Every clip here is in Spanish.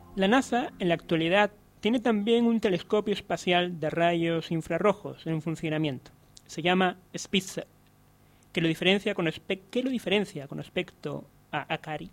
La NASA, en la actualidad, tiene también un telescopio espacial de rayos infrarrojos en funcionamiento. Se llama Spitzer, que lo diferencia con respecto a Akari.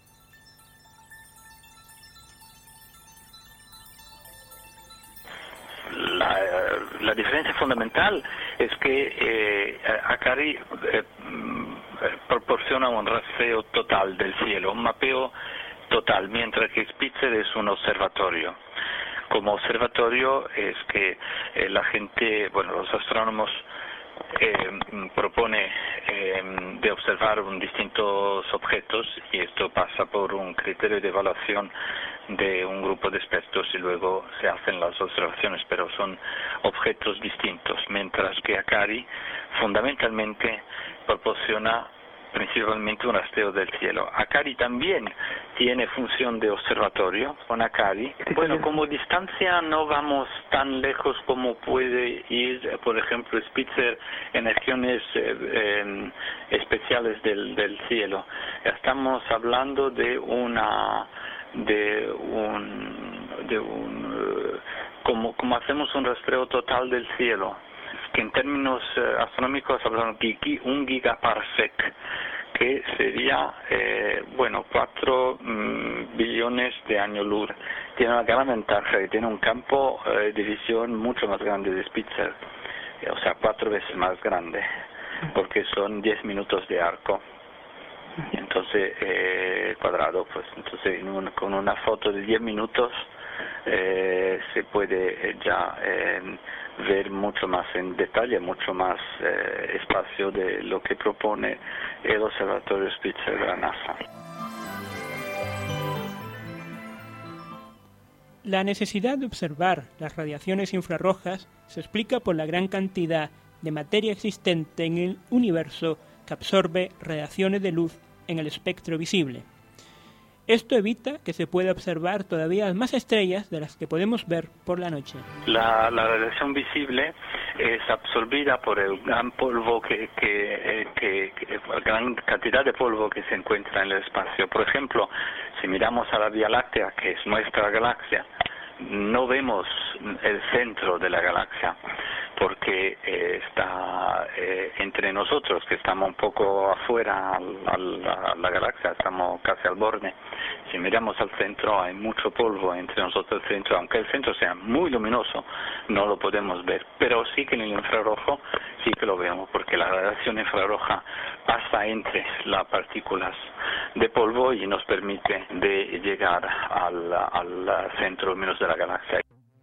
La diferencia fundamental es que Akari proporciona un rastreo total del cielo, un mapeo total, mientras que Spitzer es un observatorio. Como observatorio es que la gente, los astrónomos propone de observar distintos objetos y esto pasa por un criterio de evaluación de un grupo de expertos y luego se hacen las observaciones, pero son objetos distintos, mientras que Akari fundamentalmente proporciona principalmente un rastreo del cielo. Akari también tiene función de observatorio con Akari. Como distancia no vamos tan lejos como puede ir, por ejemplo, Spitzer en regiones especiales del cielo. Estamos hablando de como hacemos un rastreo total del cielo, que en términos astronómicos hablamos de un gigaparsec, que sería 4 billones de años luz. Tiene una gran ventaja, que tiene un campo de visión mucho más grande de Spitzer, o sea, 4 veces más grande, porque son 10 minutos de arco. Entonces, cuadrado, entonces con una foto de 10 minutos se puede ya ver mucho más en detalle, mucho más espacio de lo que propone el observatorio Spitzer de la NASA. La necesidad de observar las radiaciones infrarrojas se explica por la gran cantidad de materia existente en el universo que absorbe radiaciones de luz en el espectro visible. Esto evita que se pueda observar todavía más estrellas de las que podemos ver por la noche. La radiación visible es absorbida por el gran polvo la gran cantidad de polvo que se encuentra en el espacio. Por ejemplo, si miramos a la Vía Láctea, que es nuestra galaxia, no vemos el centro de la galaxia porque está entre nosotros, que estamos un poco afuera a la galaxia, estamos casi al borde. Si miramos al centro hay mucho polvo entre nosotros y el centro, aunque el centro sea muy luminoso no lo podemos ver, pero sí que en el infrarrojo sí que lo vemos, porque la radiación infrarroja pasa entre las partículas de polvo y nos permite de llegar al centro luminoso de la galaxia.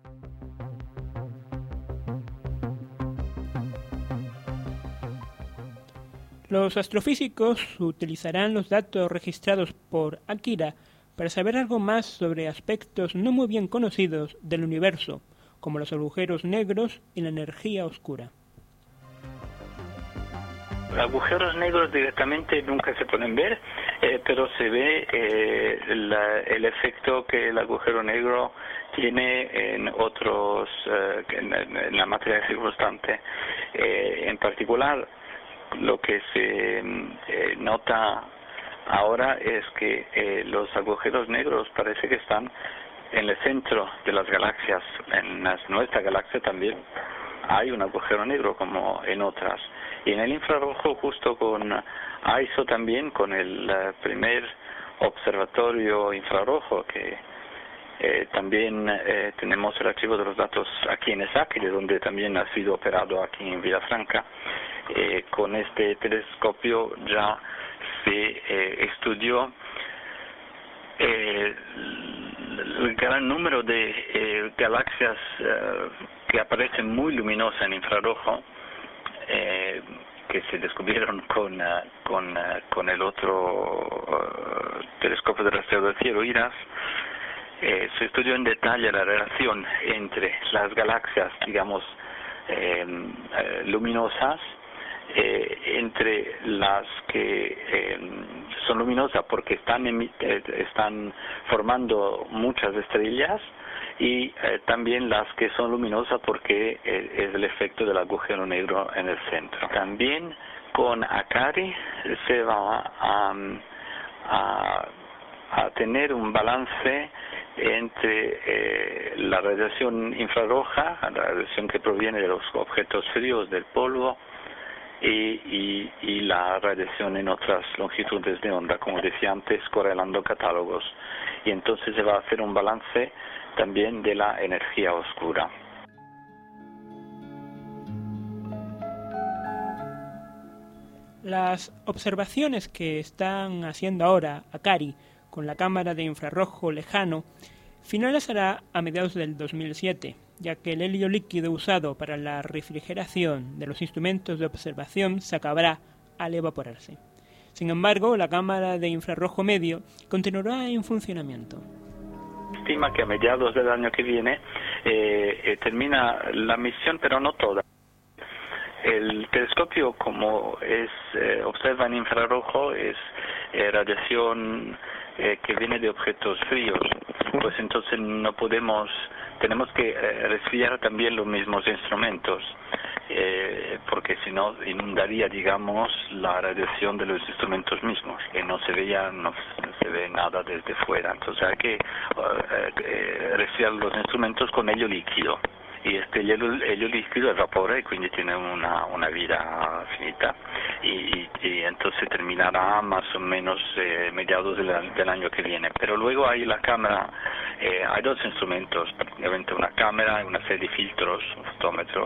Los astrofísicos utilizarán los datos registrados por Akira para saber algo más sobre aspectos no muy bien conocidos del universo, como los agujeros negros y la energía oscura. Agujeros negros directamente nunca se pueden ver, pero se ve el efecto que el agujero negro tiene en otros, en la materia circunstante. En particular, lo que se nota ahora es que los agujeros negros parece que están en el centro de las galaxias. En nuestra galaxia también hay un agujero negro como en otras. Y en el infrarrojo, justo con AISO también, con el primer observatorio infrarrojo, que también tenemos el archivo de los datos aquí en ESAC, de donde también ha sido operado aquí en Villafranca. Con este telescopio ya se estudió el gran número de galaxias que aparecen muy luminosas en infrarrojo, que se descubrieron con el otro telescopio de rastreo del cielo, IRAS. Se estudió en detalle la relación entre las galaxias, digamos, luminosas, entre las que son luminosas porque están formando muchas estrellas, y también las que son luminosas porque es el efecto del agujero negro en el centro. También con Akari se va a tener un balance entre la radiación infrarroja, la radiación que proviene de los objetos fríos, del polvo, y la radiación en otras longitudes de onda, como decía antes, correlando catálogos. Y entonces se va a hacer un balance también de la energía oscura. Las observaciones que están haciendo ahora Akari con la cámara de infrarrojo lejano finalizará a mediados del 2007, ya que el helio líquido usado para la refrigeración de los instrumentos de observación se acabará al evaporarse. Sin embargo, la cámara de infrarrojo medio continuará en funcionamiento. Estima que a mediados del año que viene termina la misión, pero no toda. El telescopio, como observa en infrarrojo, es radiación que viene de objetos fríos, pues entonces tenemos que resfriar también los mismos instrumentos, porque si no inundaría, digamos, la radiación de los instrumentos mismos, que no se ve nada desde fuera. Entonces hay que resfriar los instrumentos con helio líquido. Y helio líquido evapora y quindi tiene una vida finita y entonces terminará más o menos mediados del año que viene. Pero luego hay la cámara, hay dos instrumentos, prácticamente una cámara y una serie de filtros, un fotómetro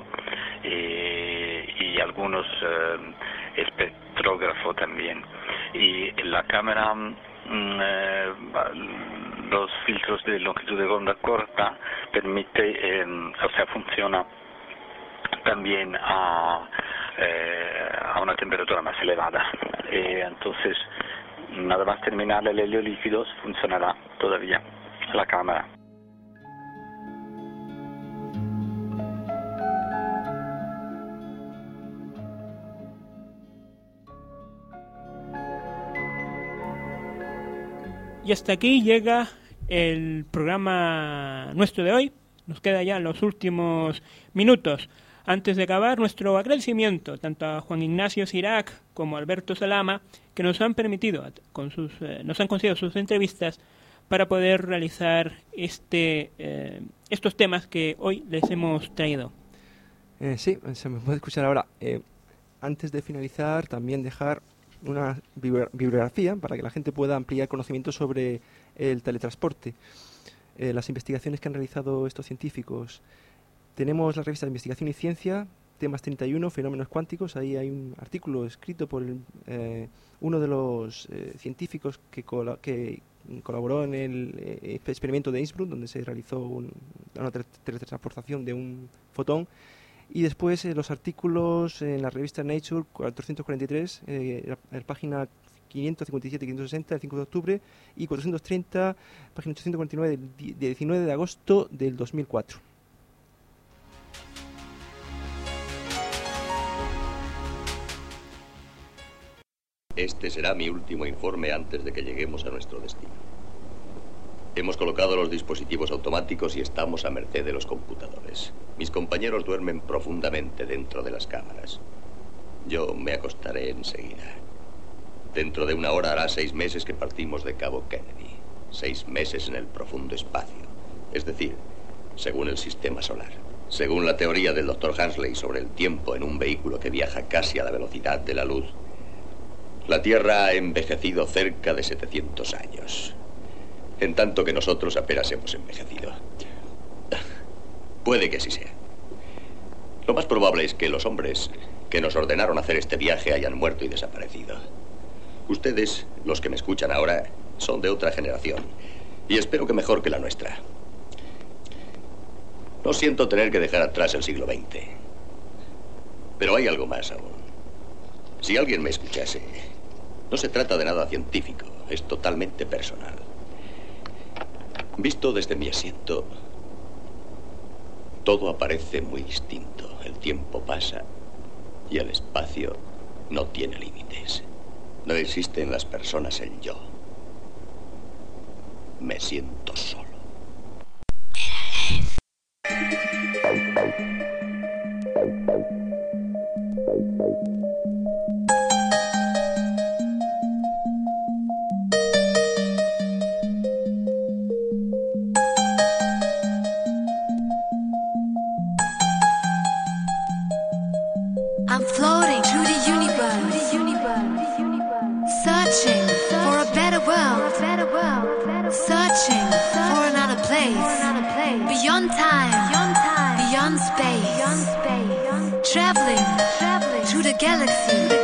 y algunos espectrógrafo también. Y la cámara, los filtros de longitud de onda corta permite, funciona también a una temperatura más elevada. Entonces, nada más terminar el helio líquido, funcionará todavía la cámara. Y hasta aquí llega el programa nuestro de hoy. Nos queda ya los últimos minutos. Antes de acabar, nuestro agradecimiento tanto a Juan Ignacio Cirac como a Alberto Salama, que nos han permitido, nos han concedido sus entrevistas para poder realizar estos temas que hoy les hemos traído. Sí, se me puede escuchar ahora. Antes de finalizar, también dejar una bibliografía para que la gente pueda ampliar conocimientos sobre el teletransporte. Las investigaciones que han realizado estos científicos. Tenemos la revista de Investigación y Ciencia, temas 31, fenómenos cuánticos. Ahí hay un artículo escrito por uno de los científicos que colaboró en el experimento de Innsbruck, donde se realizó una teletransportación de un fotón. Y después los artículos en la revista Nature 443, la página 557 y 560 del 5 de octubre y 430, página 849 del 19 de agosto del 2004. Este será mi último informe antes de que lleguemos a nuestro destino. Hemos colocado los dispositivos automáticos y estamos a merced de los computadores. Mis compañeros duermen profundamente dentro de las cámaras. Yo me acostaré enseguida. Dentro de una hora hará 6 meses que partimos de Cabo Kennedy. 6 meses en el profundo espacio. Es decir, según el sistema solar. Según la teoría del Dr. Hansley sobre el tiempo en un vehículo que viaja casi a la velocidad de la luz, la Tierra ha envejecido cerca de 700 años. En tanto que nosotros apenas hemos envejecido. Puede que así sea. Lo más probable es que los hombres que nos ordenaron hacer este viaje hayan muerto y desaparecido. Ustedes, los que me escuchan ahora, son de otra generación. Y espero que mejor que la nuestra. No siento tener que dejar atrás el siglo XX. Pero hay algo más aún. Si alguien me escuchase, no se trata de nada científico, es totalmente personal. Visto desde mi asiento, todo aparece muy distinto. El tiempo pasa y el espacio no tiene límites. No existe en las personas el yo. Me siento solo. beyond time, beyond space, traveling through the galaxy.